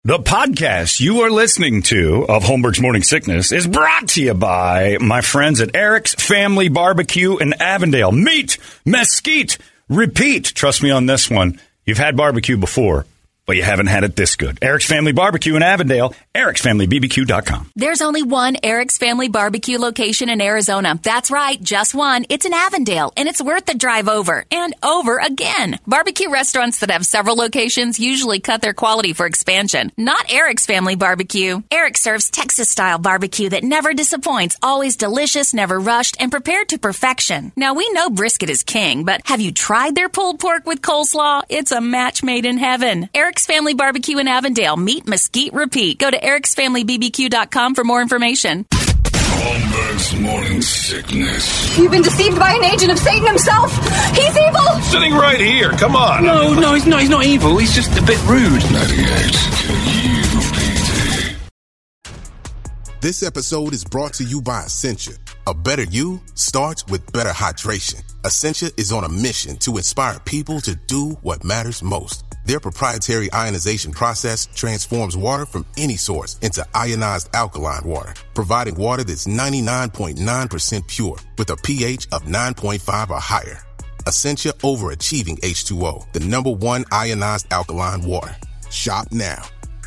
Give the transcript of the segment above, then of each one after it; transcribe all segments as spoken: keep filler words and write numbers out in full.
The podcast you are listening to of Holmberg's Morning Sickness is brought to you by my friends at Eric's Family Barbecue in Avondale. Meet, mesquite, repeat. Trust me on this one. You've had barbecue before, but you haven't had it this good. Eric's Family Barbecue in Avondale, erics family b b q dot com. There's only one Eric's Family Barbecue location in Arizona. That's right, just one. It's in Avondale, and it's worth the drive over and over again. Barbecue restaurants that have several locations usually cut their quality for expansion. Not Eric's Family Barbecue. Eric serves Texas-style barbecue that never disappoints, always delicious, never rushed, and prepared to perfection. Now, we know brisket is king, but have you tried their pulled pork with coleslaw? It's a match made in heaven. Eric's Family Barbecue in Avondale. Meet, mesquite, repeat. Go to erics family b b q dot com for more information. Holmberg's Morning Sickness. You've been deceived by an agent of Satan himself. He's evil. Sitting right here. Come on. No, no, he's not. He's not evil. He's just a bit rude. ninety-eight U P D. This episode is brought to you by Essentia. A better you starts with better hydration. Essentia is on a mission to inspire people to do what matters most. Their proprietary ionization process transforms water from any source into ionized alkaline water, providing water that's ninety-nine point nine percent pure with a pH of nine point five or higher. Essentia overachieving H two O, the number one ionized alkaline water. Shop now.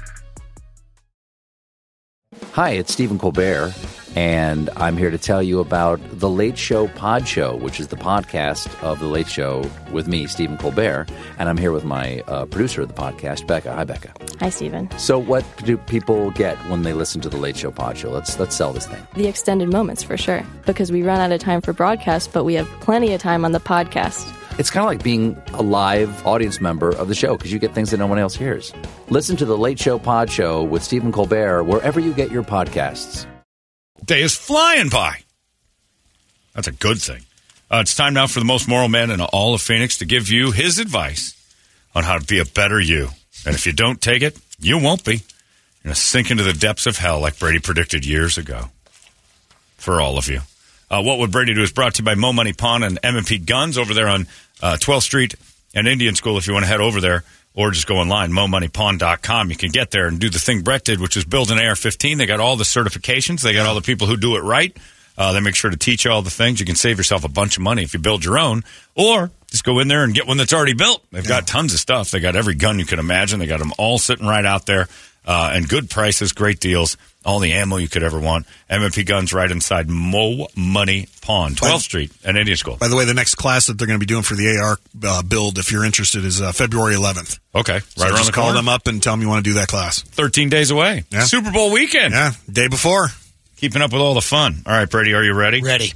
Hi, it's Stephen Colbert, and I'm here to tell you about The Late Show Pod Show, which is the podcast of The Late Show with me, Stephen Colbert, and I'm here with my uh, producer of the podcast, Becca. Hi, Becca. Hi, Stephen. So what do people get when they listen to The Late Show Pod Show? Let's let's sell this thing. The extended moments, for sure, because we run out of time for broadcast, but we have plenty of time on the podcast. It's kind of like being a live audience member of the show because you get things that no one else hears. Listen to The Late Show Pod Show with Stephen Colbert wherever you get your podcasts. Day is flying by. That's a good thing. Uh, it's time now for the most moral man in all of Phoenix to give you his advice on how to be a better you. And if you don't take it, you won't be. You're going to sink into the depths of hell like Brady predicted years ago. For all of you. Uh, what Would Brady Do is brought to you by Mo Money Pawn and M and P Guns over there on uh, twelfth Street and Indian School. If you want to head over there or just go online, mo money pawn dot com. You can get there and do the thing Brett did, which is build an A R fifteen. They got all the certifications. They got all the people who do it right. Uh, they make sure to teach you all the things. You can save yourself a bunch of money if you build your own, or just go in there and get one that's already built. They've got tons of stuff. They got every gun you can imagine. They got them all sitting right out there, uh, and good prices, great deals, all the ammo you could ever want. M and P Guns right inside Mo Money Pawn, twelfth Street and Indian School. By the way, the next class that they're going to be doing for the A R uh, build, if you're interested, is uh, February eleventh. Okay, right so around just the call corner. them up and tell them you want to do that class. thirteen days away. Yeah. Super Bowl weekend. Yeah, day before. Keeping up with all the fun. All right, Brady, are you ready? Ready.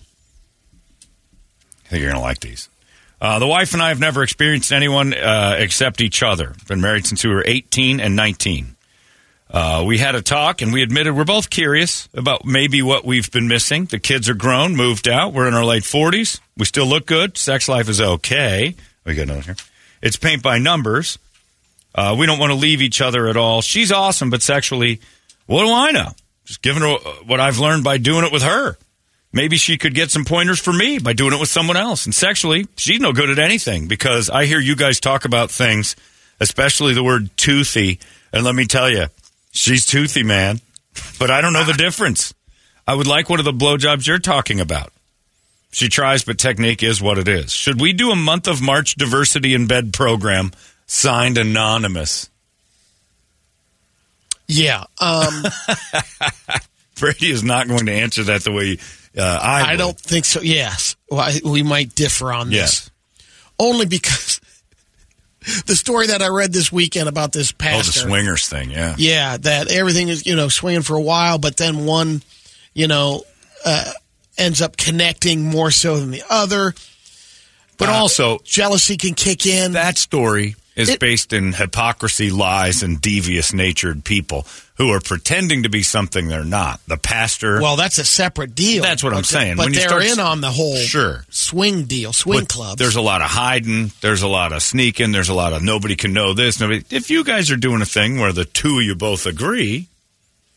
I think you're going to like these. Uh, the wife and I have never experienced anyone uh, except each other. Been married since we were eighteen and nineteen. Uh, we had a talk, and we admitted we're both curious about maybe what we've been missing. The kids are grown, moved out. We're in our late forties. We still look good. Sex life is okay. We got another here. It's paint by numbers. Uh, we don't want to leave each other at all. She's awesome, but sexually, what do I know? Just giving her what I've learned by doing it with her. Maybe she could get some pointers for me by doing it with someone else. And sexually, she's no good at anything because I hear you guys talk about things, especially the word toothy. And let me tell you, she's toothy, man. But I don't know the difference. I would like one of the blowjobs you're talking about. She tries, but technique is what it is. Should we do a month of March diversity in bed program signed anonymous? Yeah. Um, Brady is not going to answer that the way uh, I would. I don't think so. Yes. Well, I, we might differ on Yes. this. Only because the story that I read this weekend about this pastor. Oh, the swingers thing, yeah. Yeah, that everything is, you know, swinging for a while, but then one, you know, uh, ends up connecting more so than the other. But uh, also, jealousy can kick in. That story is It, based in hypocrisy, lies, and devious-natured people who are pretending to be something they're not. The pastor. Well, that's a separate deal. That's what I'm but saying. But When you they're start- in on the whole Sure. swing deal, swing But clubs. There's a lot of hiding. There's a lot of sneaking. There's a lot of nobody can know this. Nobody. If you guys are doing a thing where the two of you both agree.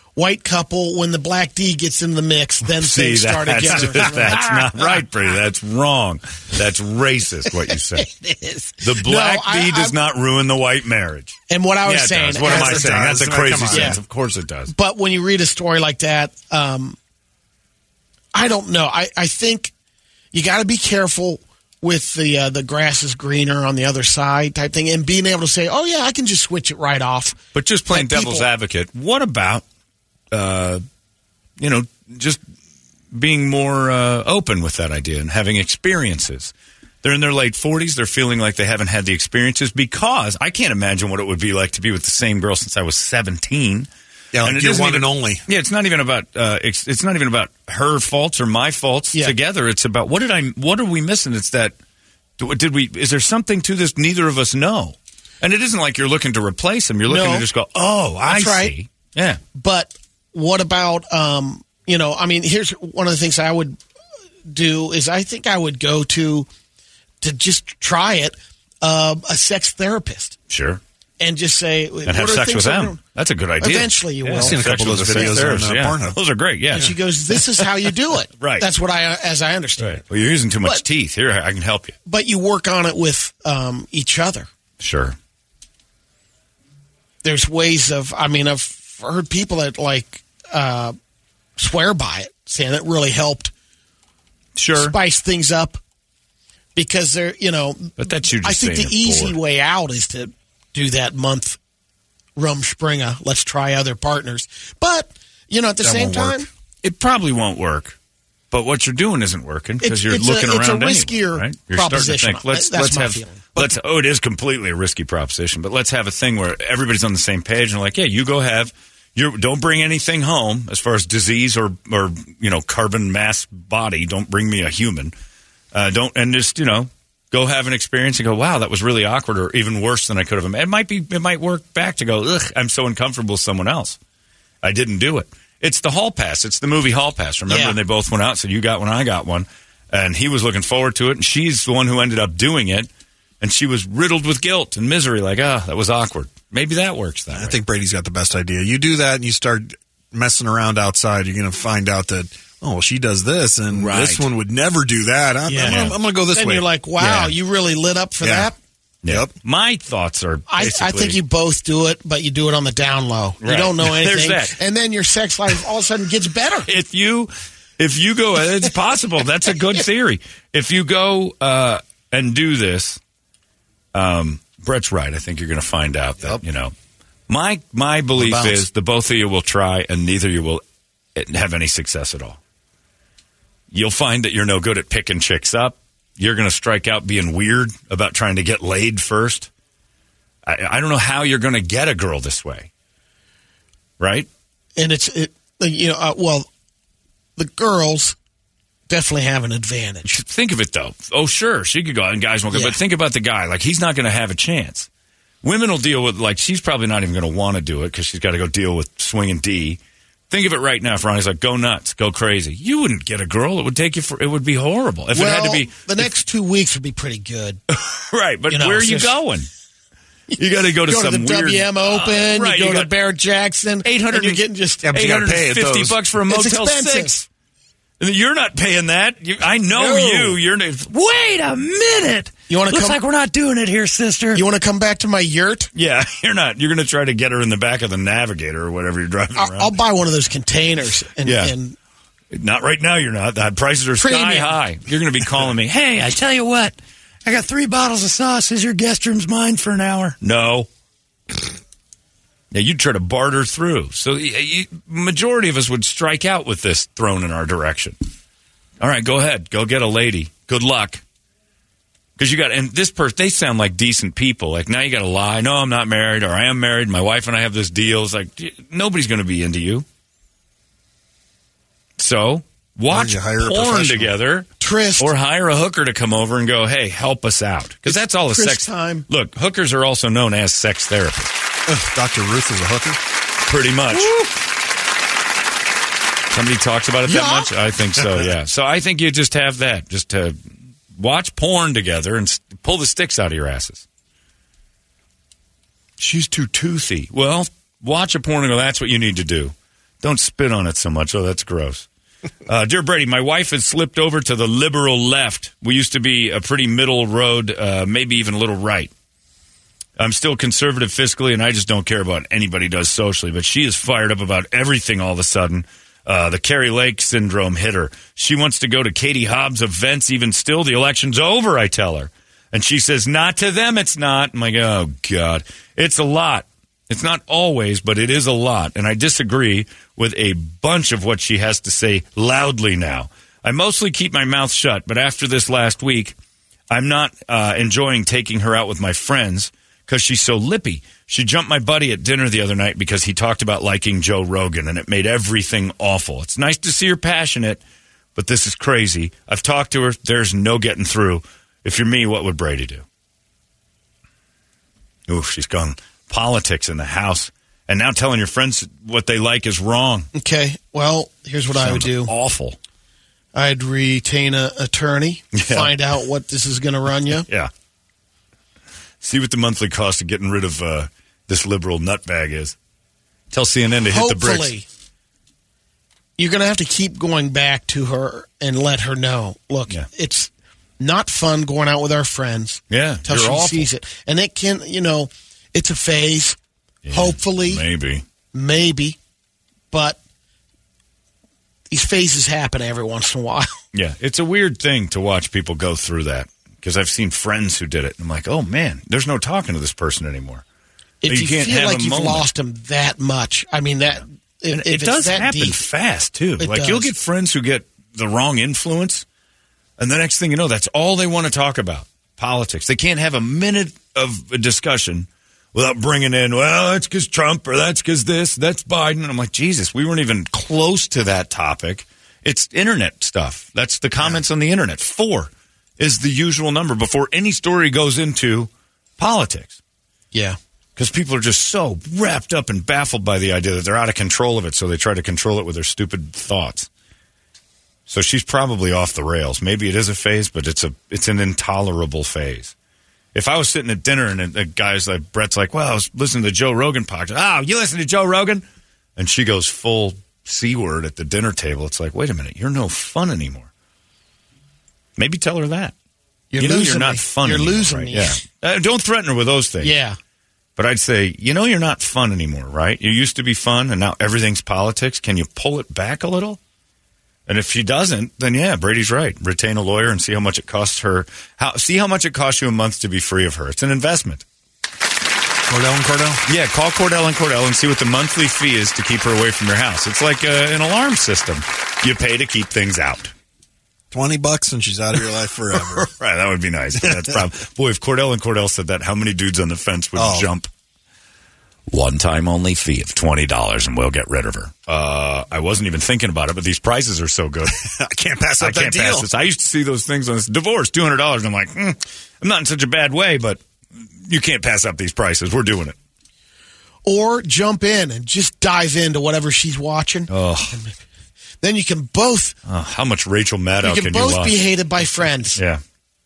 white couple, when the black D gets in the mix, then See, things that, start that's, together. just, that's not right, Brady. That's wrong. That's racist, what you said. It is. The black No, I- D does I- not ruin the white marriage. And what I was yeah, it saying, does. What am as I it saying? does. That's a Come crazy on. sentence. Yeah. Of course it does. But when you read a story like that, um, I don't know. I, I think you got to be careful with the uh, the grass is greener on the other side type thing, and being able to say, oh, yeah, I can just switch it right off. But just playing Like devil's people- advocate, what about, uh, you know, just being more uh, open with that idea and having experiences? They're in their late forties. They're feeling like they haven't had the experiences because I can't imagine what it would be like to be with the same girl since I was seventeen. Yeah, like it you're isn't one even- and only. Yeah, it's not even about uh, it's, it's not even about her faults or my faults Yeah. together. It's about what did I what are we missing? It's that did we is there something to this neither of us know? And it isn't like you're looking to replace him. You're looking No. to just go, oh, I That's right. see. Yeah. But what about, um, you know, I mean, here's one of the things I would do is I think I would go to, to just try it, uh, a sex therapist Sure. and just say, And have sex with them. That's a good idea. Eventually you Yeah, will. I've seen a sex couple of with those a sex videos on, therapist, uh, yeah. Pornhub. Those are great, yeah. And she goes, this is how you do it. Right. That's what I, as I understand Right. it. Well, you're using too much But- teeth. Here, I can help you. But you work on it with um, each other. Sure. There's ways of, I mean, I've heard people that like uh, swear by it, saying it really helped Sure. spice things up because they're, you know, But that's you just I think saying the you're easy bored. way out is to do that month rumspringa. Let's try other partners. But, you know, at the That same won't work. time, It probably won't work. But what you're doing isn't working because It's- you're it's a- looking it's a around anyway, riskier right? You're proposition. starting to think, let's That's let's my have feeling. let's oh, it is completely a risky proposition, but let's have a thing where everybody's on the same page and like, yeah, you go have you don't bring anything home as far as disease or or you know carbon mass body. Don't bring me a human. Uh, don't and just you know go have an experience and go, wow, that was really awkward or even worse than I could have imagined. It might be it might work back to go, ugh, I'm so uncomfortable with someone else. I didn't do it. It's the Hall Pass. It's the movie Hall Pass. Remember Yeah. when they both went out and said, you got one, I got one. And he was looking forward to it, and she's the one who ended up doing it. And she was riddled with guilt and misery, like, ah, that was awkward. Maybe that works that I way. think Brady's got the best idea. You do that and you start messing around outside, you're going to find out that, oh, well, she does this, and Right. this one would never do that. I'm, Yeah. I'm, gonna- I'm going to go this then way. you're like, wow, Yeah. you really lit up for Yeah. that. Yep. My thoughts are I, basically, I think you both do it, but you do it on the down low. You Right. don't know There's anything. that. And then your sex life all of a sudden gets better. if you if you go, it's possible. That's a good theory. If you go uh, and do this, um, Brett's right. I think you're going to find out that Yep. you know. My my belief bounce. is the both of you will try, and neither of you will have any success at all. You'll find that you're no good at picking chicks up. You're going to strike out being weird about trying to get laid first. I, I don't know how you're going to get a girl this way, right? And it's, it, you know, uh, well, the girls definitely have an advantage. Think of it, though. Oh, sure, she could go out and guys won't go. Yeah. But think about the guy. Like, he's not going to have a chance. Women will deal with, like, she's probably not even going to want to do it because she's got to go deal with swinging D. Think of it right now, if Ronnie's like, go nuts, go crazy. You wouldn't get a girl. It would take you for, it would be horrible. If well, it had to be. the next two weeks would be pretty good. Right, but You know, where are it's you just- going? You got to go to You go to some the weird. W M Open, Uh, right, you go you to got Barrett Jackson, eight hundred and you're getting just Yeah, but you eight gotta hundred pay at fifty those. bucks for a It's Motel expensive. Six. And you're not paying that. You, I know No. you. You're. Wait a minute. You wanna Looks come- like we're not doing it here, sister. You want to come back to my yurt? Yeah, you're not. You're going to try to get her in the back of the Navigator or whatever you're driving I'll, around. I'll buy one of those containers. And, Yeah. and Not right now. You're not. The prices are sky Premium. high. You're going to be calling me. Hey, I tell you what. I got three bottles of sauce. Is your guest room's mine for an hour? No. Yeah, you'd try to barter through. So y- y- majority of us would strike out with this thrown in our direction. All right, go ahead. Go get a lady. Good luck. Because you got, and this person, they sound like decent people. Like, now you got to lie. No, I'm not married, or I am married. My wife and I have this deal. It's like, y- nobody's going to be into you. So, watch you hire a porn professional. together. Tryst. Or hire a hooker to come over and go, hey, help us out. Because that's all a Tryst sex time. Look, hookers are also known as sex therapists. Ugh, Doctor Ruth is a hooker. Pretty much. Somebody talks about it that Yeah. much? I think so, yeah. So I think you just have that. Just to watch porn together and s- pull the sticks out of your asses. She's too toothy. Well, watch a porn and go, that's what you need to do. Don't spit on it so much. Oh, that's gross. Uh, Dear Brady, my wife has slipped over to the liberal left. We used to be a pretty middle road, uh, maybe even a little right. I'm still conservative fiscally, and I just don't care about anybody does socially. But she is fired up about everything all of a sudden. Uh, the Carrie Lake syndrome hit her. She wants to go to Katie Hobbs' events even still. The election's over, I tell her. And she says, not to them, it's not. I'm like, oh, God. It's a lot. It's not always, but it is a lot. And I disagree with a bunch of what she has to say loudly now. I mostly keep my mouth shut, but after this last week, I'm not uh, enjoying taking her out with my friends because she's so lippy. She jumped my buddy at dinner the other night because he talked about liking Joe Rogan, and it made everything awful. It's nice to see her passionate, but this is crazy. I've talked to her. There's no getting through. If you're me, what would Brady do? Ooh, she's gone politics in the house, and now telling your friends what they like is wrong. Okay, well, here's what Sounds I would do. Awful. I'd retain an attorney, Yeah. find out what this is going to run you. Yeah. See what the monthly cost of getting rid of uh, this liberal nutbag is. Tell C N N to hit the bricks. Hopefully, you're going to have to keep going back to her and let her know, look, Yeah. it's not fun going out with our friends. Yeah, Till you're she awful. sees it. And it can, you know, it's a phase. Yeah, Hopefully. Maybe. Maybe. But these phases happen every once in a while. Yeah, it's a weird thing to watch people go through that because I've seen friends who did it. And I'm like, oh, man, there's no talking to this person anymore. If You you, can't feel have like a you've moment. lost them that much, I mean, that if, And if it it's does that happen deep, fast, too. It Like, does. you'll get friends who get the wrong influence, and the next thing you know, that's all they want to talk about, politics. They can't have a minute of a discussion without bringing in, well, that's because Trump, or that's because this, that's Biden. And I'm like, Jesus, we weren't even close to that topic. It's internet stuff. That's the comments on the internet. Four is the usual number before any story goes into politics. Yeah. Because people are just so wrapped up and baffled by the idea that they're out of control of it, so they try to control it with their stupid thoughts. So she's probably off the rails. Maybe it is a phase, but it's a it's an intolerable phase. If I was sitting at dinner and a, a guy's like, Brett's like, well, I was listening to the Joe Rogan podcast. Oh, you listen to Joe Rogan? And she goes full C word at the dinner table. It's like, wait a minute, you're no fun anymore. Maybe tell her that. You're you know losing you're not me. fun You're anymore, losing right? me. Yeah. Uh, don't threaten her with those things. Yeah. But I'd say, you know you're not fun anymore, right? You used to be fun, and now everything's politics. Can you pull it back a little? And if she doesn't, then yeah, Brady's right. Retain a lawyer and see how much it costs her. How, see how much it costs you a month to be free of her. It's an investment. Cordell and Cordell? Yeah, call Cordell and Cordell and see what the monthly fee is to keep her away from your house. It's like uh, an alarm system. You pay to keep things out. twenty bucks and she's out of your life forever. Right, that would be nice. But that's probably, boy, if Cordell and Cordell said that, how many dudes on the fence would Oh. jump? One-time only fee of twenty dollars, and we'll get rid of her. Uh, I wasn't even thinking about it, but these prices are so good. I can't pass I up that can't deal. pass this. I used to see those things on this divorce, two hundred dollars, and I'm like, hmm, I'm not in such a bad way, but you can't pass up these prices. We're doing it. Or jump in and just dive into whatever she's watching. Oh, Then you can both oh how much Rachel Maddow you can, can both you watch? be hated by friends. Yeah.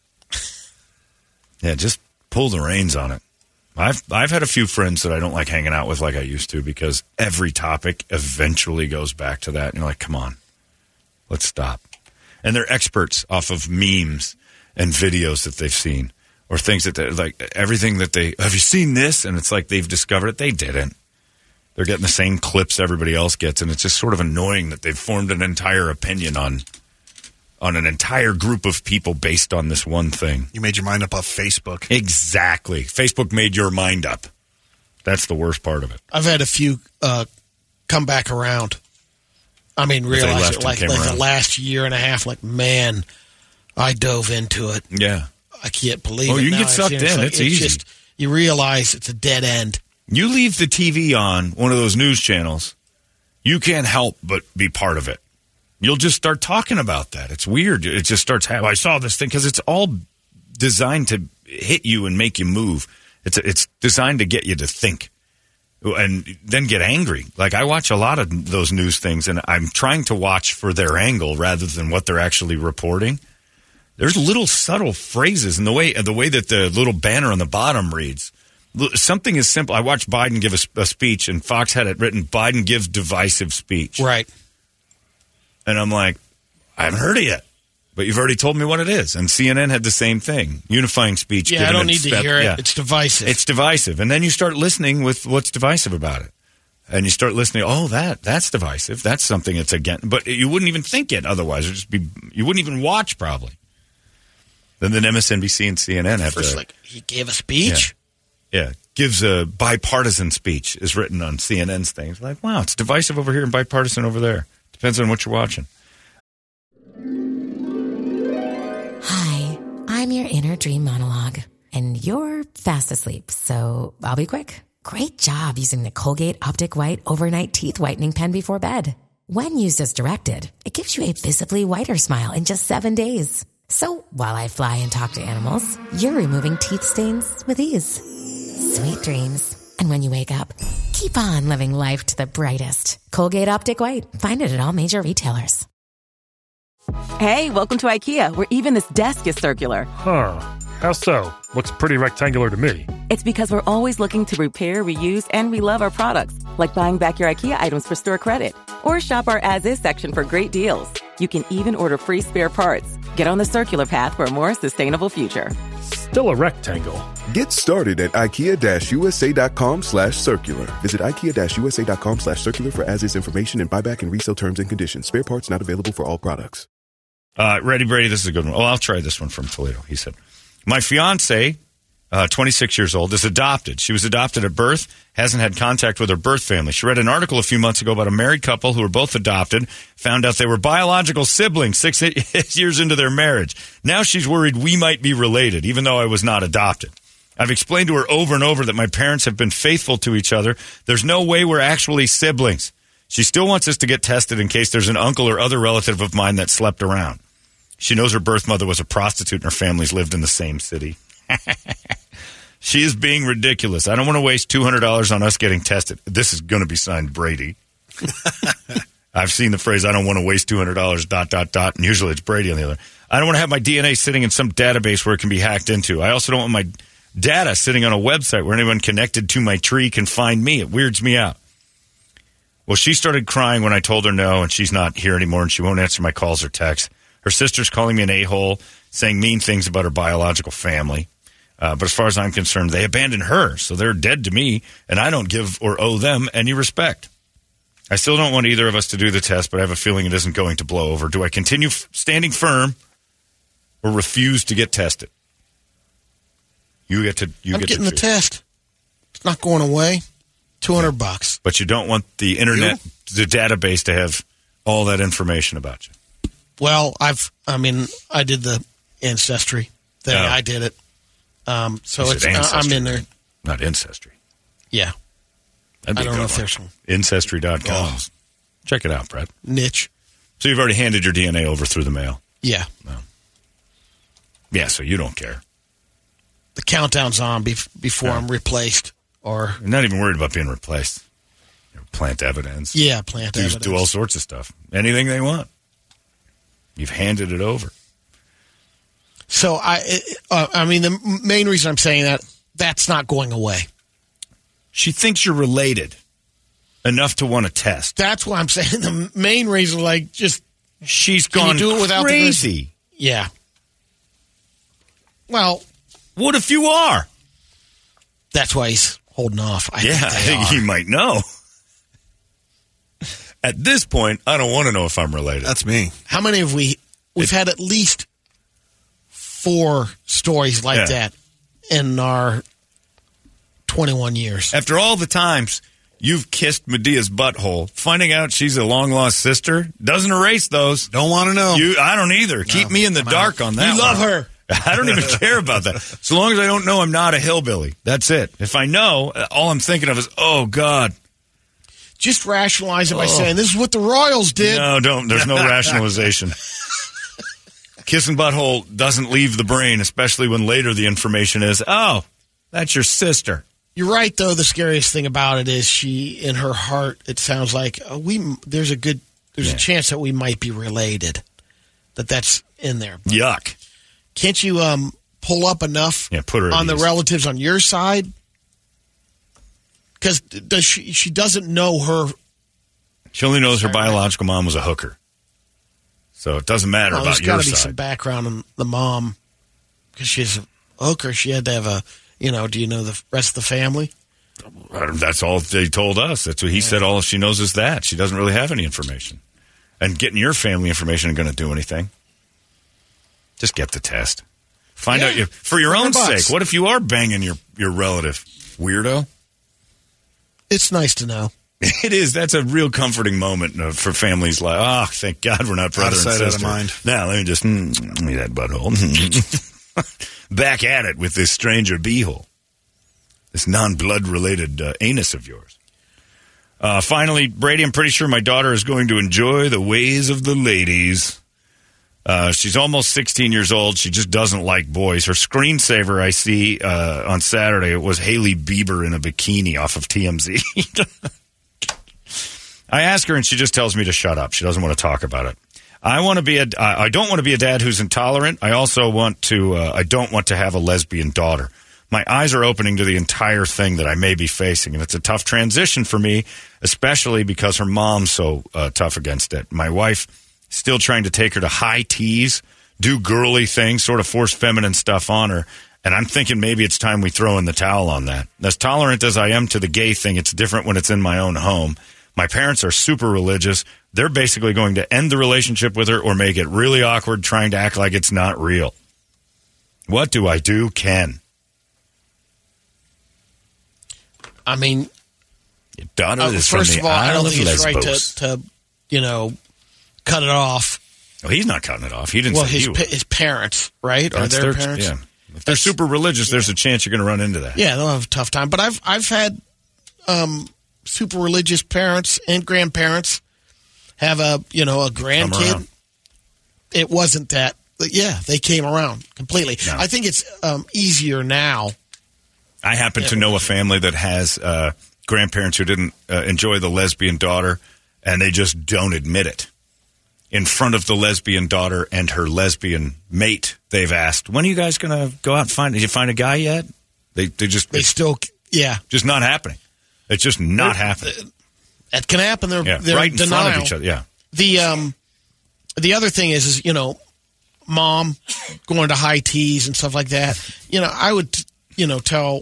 Yeah, just pull the reins on it. I've I've had a few friends that I don't like hanging out with like I used to because every topic eventually goes back to that. And you're like, come on, let's stop. And they're experts off of memes and videos that they've seen or things that they're like everything that they have you seen this? And it's like they've discovered it. They didn't. They're getting the same clips everybody else gets, and it's just sort of annoying that they've formed an entire opinion on on an entire group of people based on this one thing. You made your mind up off Facebook. Exactly. Facebook made your mind up. That's the worst part of it. I've had a few uh, come back around. I mean, they realize left it and like, came like the around. last year and a half. Like, man, I dove into it. Yeah. I can't believe Oh, it. you can now get I've sucked seen it. in. like, It's easy. Just, you realize it's a dead end. You leave the T V on one of those news channels, you can't help but be part of it. You'll just start talking about that. It's weird. It just starts happening. I saw this thing because it's all designed to hit you and make you move. It's it's designed to get you to think and then get angry. Like I watch a lot of those news things, and I'm trying to watch for their angle rather than what they're actually reporting. There's little subtle phrases in the way the way that the little banner on the bottom reads. Look, something as simple. I watched Biden give a, a speech, and Fox had it written, Biden gives divisive speech. Right. And I'm like, I haven't heard it yet. But you've already told me what it is. And C N N had the same thing. Unifying speech. Yeah, I don't need step, to hear it. Yeah. It's divisive. It's divisive. And then you start listening with what's divisive about it. And you start listening, oh, that that's divisive. That's something that's against. But you wouldn't even think it otherwise. It'd just be, you wouldn't even watch, probably. Then then M S N B C and C N N have First, to. like, he gave a speech? Yeah. yeah. Gives a bipartisan speech, is written on C N N's things. Like, wow, it's divisive over here and bipartisan over there. Depends on what you're watching. Hi, I'm your inner dream monologue, and you're fast asleep, so I'll be quick. Great job using the Colgate Optic White Overnight Teeth Whitening Pen before bed. When used as directed, it gives you a visibly whiter smile in just seven days. So while I fly and talk to animals, you're removing teeth stains with ease. Sweet dreams. And when you wake up, keep on living life to the brightest. Colgate Optic White. Find it at all major retailers. Hey, welcome to IKEA, where even this desk is circular. Huh. How so? Looks pretty rectangular to me. It's because we're always looking to repair, reuse, and relove our products, like buying back your IKEA items for store credit. Or shop our as-is section for great deals. You can even order free spare parts. Get on the circular path for a more sustainable future. Still a rectangle. Get started at ikea-usa.com slash circular. Visit ikea-usa.com slash circular for as-is information and buyback and resale terms and conditions. Spare parts not available for all products. Uh, ready, Brady, this is a good one. Oh, I'll try this one from Toledo. He said, my fiance, uh, twenty-six years old, is adopted. She was adopted at birth, hasn't had contact with her birth family. She read an article a few months ago about a married couple who were both adopted, found out they were biological siblings six years into their marriage. Now she's worried we might be related, even though I was not adopted. I've explained to her over and over that my parents have been faithful to each other. There's no way we're actually siblings. She still wants us to get tested in case there's an uncle or other relative of mine that slept around. She knows her birth mother was a prostitute and her families lived in the same city. She is being ridiculous. I don't want to waste two hundred dollars on us getting tested. This is going to be signed Brady. I've seen the phrase, I don't want to waste two hundred dollars, dot, dot, dot, and usually it's Brady on the other. I don't want to have my D N A sitting in some database where it can be hacked into. I also don't want my data sitting on a website where anyone connected to my tree can find me. It weirds me out. Well, she started crying when I told her no, and she's not here anymore, and she won't answer my calls or texts. Her sister's calling me an a-hole, saying mean things about her biological family. Uh, but as far as I'm concerned, they abandoned her, so they're dead to me, and I don't give or owe them any respect. I still don't want either of us to do the test, but I have a feeling it isn't going to blow over. Do I continue f- standing firm or refuse to get tested? You get to. You I'm get getting to the test. It's not going away. Two hundred bucks. But you don't want the internet, you? the database, to have all that information about you. Well, I've. I mean, I did the ancestry thing. Oh. I did it. Um, so You it's. said Uh, I'm ancestry, in there. Not ancestry. Yeah. That'd be I a don't good know if one. there's one. Ancestry dot com. Oh. Check it out, Brett. Niche. So you've already handed your D N A over through the mail. Yeah. No. Yeah, so you don't care. The countdown's on bef- before Yeah. I'm replaced. Or You're not even worried about being replaced. You know, plant evidence. Yeah, plant do, evidence. Do all sorts of stuff. Anything they want. You've handed it over. So I. Uh, I mean, the main reason I'm saying that that's not going away. She thinks you're related enough to want to test. That's why I'm saying the main reason. Like, just she's can gone you do it without crazy. The, yeah. Well, what if you are? That's why he's holding off. I yeah, think I they think are. he might know. At this point, I don't want to know if I'm related. That's me. How many have we? We've It- had at least four stories like Yeah. that in our twenty-one years. After all the times you've kissed Medea's butthole, finding out she's a long-lost sister doesn't erase those. Don't want to know. You, I don't either. Keep me in the I'm dark out. on that You love one. her. I don't even care about that. So long as I don't know I'm not a hillbilly. That's it. If I know, all I'm thinking of is, oh, God. Just rationalize it by Oh. saying, this is what the Royals did. No, don't. There's no rationalization. Kissing butthole doesn't leave the brain, especially when later the information is, oh, that's your sister. You're right, though. The scariest thing about it is she, in her heart, it sounds like oh, we. There's a good, there's Yeah. a chance that we might be related. That that's in there. But Yuck. can't you um, pull up enough Yeah, put her at on the ease. relatives on your side Because does she? She doesn't know her. She only knows her biological mom was a hooker. So it doesn't matter Well, about there's your got to be side. some background on the mom. Because she's a hooker. She had to have a, you know, do you know the rest of the family? That's all they told us. That's what he yeah. said. All she knows is that. She doesn't really have any information. And getting your family information isn't going to do anything. Just get the test. Find yeah. out you, for your own sake. What if you are banging your, your relative? Weirdo? It's nice to know. It is. That's a real comforting moment uh, for families like, oh, thank God we're not brother out of and sight, sister. Out of mind. Now, let me just, mm, give me that butthole. Back at it with this stranger beehole. This non-blood related uh, anus of yours. Uh, finally, Brady, I'm pretty sure my daughter is going to enjoy the ways of the ladies. Uh, she's almost sixteen years old. She just doesn't like boys. Her screensaver I see uh, on Saturday, it was Hailey Bieber in a bikini off of T M Z. I ask her and she just tells me to shut up. She doesn't want to talk about it. I want to be a. I don't want to be a dad who's intolerant. I also want to. Uh, I don't want to have a lesbian daughter. My eyes are opening to the entire thing that I may be facing, and it's a tough transition for me, especially because her mom's so uh, tough against it. My wife still trying to take her to high teas, do girly things, sort of force feminine stuff on her, and I'm thinking maybe it's time we throw in the towel on that. As tolerant as I am to the gay thing, it's different when it's in my own home. My parents are super religious. They're basically going to end the relationship with her or make it really awkward trying to act like it's not real. What do I do, Ken? I mean, your daughter uh, is first from of all, the I don't Isle think of it's right Lesbos. to, to, you know, cut it off. Oh, he's not cutting it off. He didn't well, say his he would. pa- his parents, right? That's Or their, their parents? Yeah. If they're super religious, there's a chance you're going to run into that. Yeah, they'll have a tough time. But I've I've had um, super religious parents and grandparents have a you know a grandkid. It wasn't that. But yeah, they came around completely. No. I think it's um, easier now. I happen Yeah. to know a family that has uh, grandparents who didn't uh, enjoy the lesbian daughter, and they just don't admit it. In front of the lesbian daughter and her lesbian mate, they've asked, when are you guys going to go out and find, did you find a guy yet? They they just, They still, yeah. just not happening. It's just not They're- happening. That can happen. They're, Yeah, they're right in denial. front of each other, yeah. The um, the other thing is, is you know, mom going to high teas and stuff like that. You know, I would, you know, tell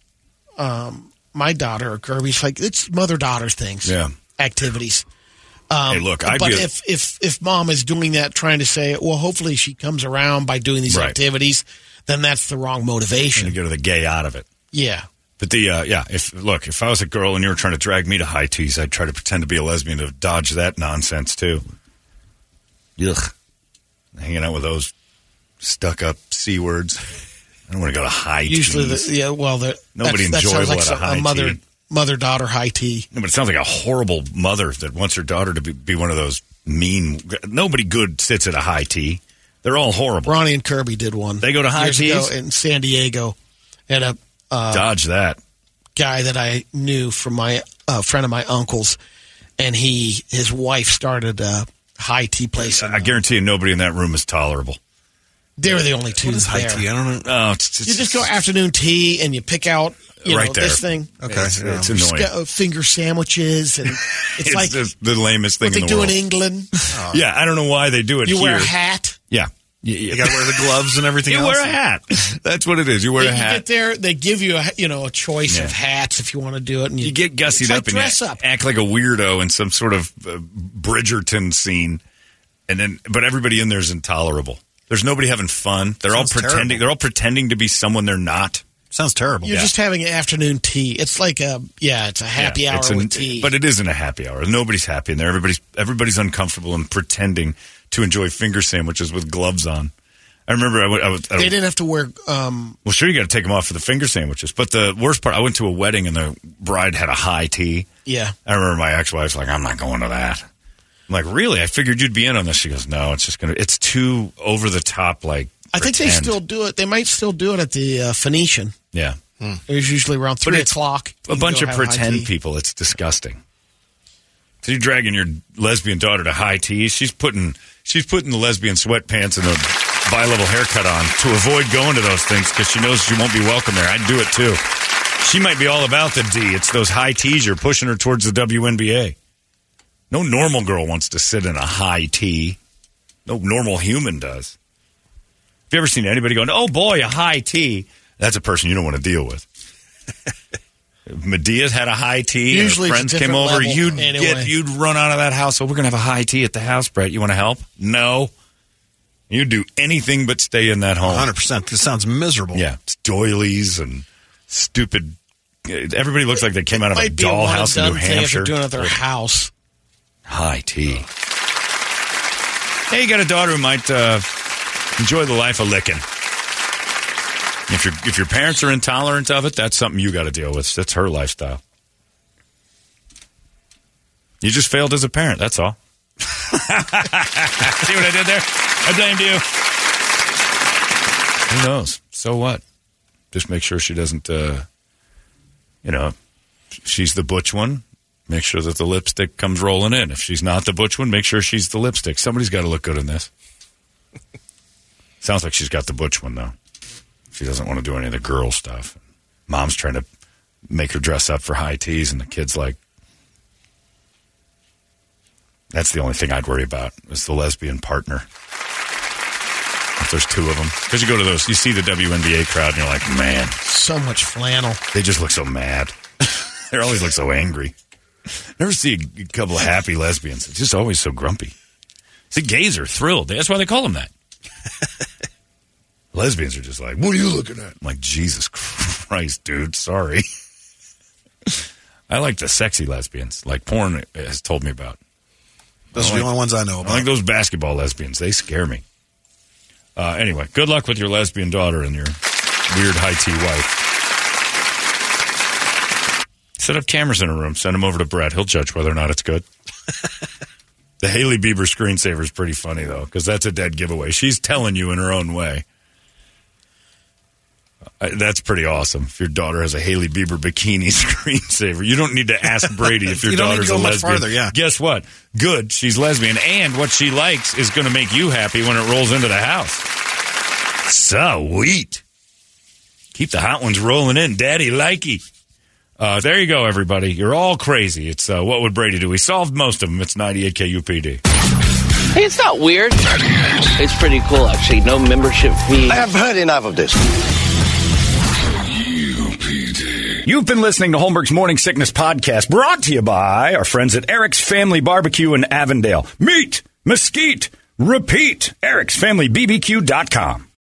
um my daughter or Kirby's like it's mother daughter things, Yeah. activities. Um, Hey, look, I'd but be a- if if if mom is doing that, trying to say, well, hopefully she comes around by doing these Right. activities, then that's the wrong motivation. And you get the gay out of it. Yeah. But the uh, yeah, if look, if I was a girl and you were trying to drag me to high teas, I'd try to pretend to be a lesbian to dodge that nonsense too. Ugh, hanging out with those stuck-up c words. I don't want to go to high Usually, teas. the, yeah. Well, the, Nobody that's, that sounds enjoyable like at a some- high a mother tea. mother daughter high tea. No, but it sounds like a horrible mother that wants her daughter to be, be one of those mean. Nobody good sits at a high tea. They're all horrible. Ronnie and Kirby did one. They go to high years teas? ago in San Diego, and a uh, Dodge that. guy that I knew from my uh, friend of my uncle's, and he his wife started a high tea place. I guarantee you, nobody in that room is tolerable. They were the only two What is high there. tea? I don't know. Oh, it's, it's, You just go afternoon tea and you pick out you Right know, there. this thing. Okay, It's, yeah. it's annoying. Sc- uh, finger sandwiches, and it's, It's like just the lamest thing what they in the do world. in England. Yeah, I don't know why they do it You here. wear a hat. Yeah. You got to wear the gloves and everything You else. wear a hat. That's what it is. You wear You a hat. get there, they give you a you know a choice Yeah. of hats if you want to do it, and you, You get gussied it's like up and dress you up. act like a weirdo in some sort of uh, Bridgerton scene, and then but everybody in there is intolerable. There's nobody having fun. They're Sounds all pretending. terrible. They're all pretending to be someone they're not. Sounds terrible. You're Yeah. just having an afternoon tea. It's like a yeah, it's a happy Yeah, hour it's an- with tea. But it isn't a happy hour. Nobody's happy in there. Everybody's everybody's uncomfortable and pretending to enjoy finger sandwiches with gloves on. I remember I went. I, went- I, they didn't have to wear. Um, Well, sure, you got to take them off for the finger sandwiches. But the worst part, I went to a wedding and the bride had a high tea. yeah, I remember my ex-wife's like, I'm not going to that. I'm like, really? I figured you'd be in on this. She goes, no, it's just going to, it's too over the top, like, I think they pretend. still do it. They might still do it at the uh, Phoenician. Yeah. It was usually around three it's o'clock. A You bunch go of have high pretend tea. people. It's disgusting. So you're dragging your lesbian daughter to high tea. She's putting, she's putting the lesbian sweatpants and the bi-level haircut on to avoid going to those things because she knows she won't be welcome there. I'd do it too. She might be all about the D. It's those high T's you're pushing her towards the W N B A. No normal girl wants to sit in a high T. No normal human does. Have you ever seen anybody going, oh boy, a high T? That's a person you don't want to deal with. Medea's had a high tea. Usually and friends it's a came over. different You'd level anyway. get, you'd run out of that house. Oh, we're gonna have a high tea at the house, Brett. You want to help? No. You'd do anything but stay in that home. one hundred percent. This sounds miserable. Yeah, it's doilies and stupid. Everybody looks like they came out of a Might be a one and dollhouse in done New thing if Hampshire. they're doing it at their house. High tea. Hey, you got a daughter who might uh, enjoy the life of licking. If your if your parents are intolerant of it, that's something you got to deal with. That's her lifestyle. You just failed as a parent. That's all. See what I did there? I blamed you. Who knows? So what? Just make sure she doesn't. Uh, you know, if she's the butch one. Make sure that the lipstick comes rolling in. If she's not the butch one, make sure she's the lipstick. Somebody's got to look good in this. Sounds like she's got the butch one though. She doesn't want to do any of the girl stuff. Mom's trying to make her dress up for high teas, and the kid's like, that's the only thing I'd worry about is the lesbian partner. If there's two of them. Because you go to those, you see the W N B A crowd, and you're like, man. So much flannel. They just look so mad. They always look so angry. Never see a couple of happy lesbians. It's just always so grumpy. See, gays are thrilled. That's why they call them that. Lesbians are just like, what are you looking at? I'm like, Jesus Christ, dude, sorry. I like the sexy lesbians, like porn has told me about. Those are the like, only ones I know about. I like those basketball lesbians. They scare me. Uh, anyway, good luck with your lesbian daughter and your weird high-tea wife. Set up cameras in a room. Send them over to Brett. He'll judge whether or not it's good. The Hailey Bieber screensaver is pretty funny, though, because that's a dead giveaway. She's telling you in her own way. Uh, that's pretty awesome. If your daughter has a Hailey Bieber bikini screensaver, you don't need to ask Brady if your You don't need daughter's to go a much lesbian. farther, yeah. Guess what? Good. She's lesbian. And what she likes is going to make you happy when it rolls into the house. Sweet. Keep the hot ones rolling in. Daddy likey. Uh, there you go, everybody. You're all crazy. It's uh, What Would Brady Do? We solved most of them. It's ninety-eight K U P D. Hey, it's not weird. It's pretty cool, actually. No membership fee. I have heard enough of this. You've been listening to Holmberg's Morning Sickness Podcast, brought to you by our friends at Eric's Family Barbecue in Avondale. Meet, mesquite, repeat. Eric's Family B B Q dot com.